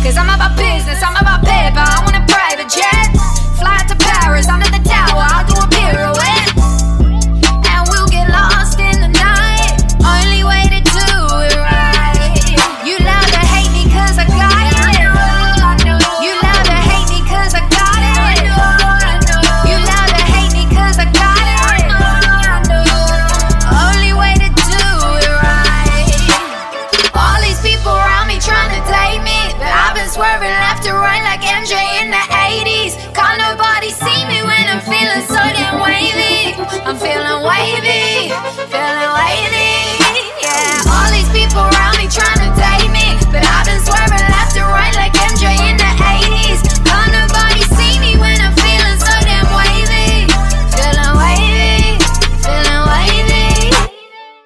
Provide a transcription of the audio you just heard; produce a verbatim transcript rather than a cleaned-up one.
Cause I'm about business, I'm about paper. I want a private jet. Fly to Paris, under the tower, I'll do a pirouette. And we'll get lost in the night. Only way to do it right. You love to hate me cause I got it. You love to hate me cause I got it. You love to hate me cause I got it. Only way to do it right. All these people around me trying to date me, but I've been swerving left to right like M J in the eighties. Can't nobody see me when I'm feeling so damn wavy. I'm feeling wavy, feeling wavy.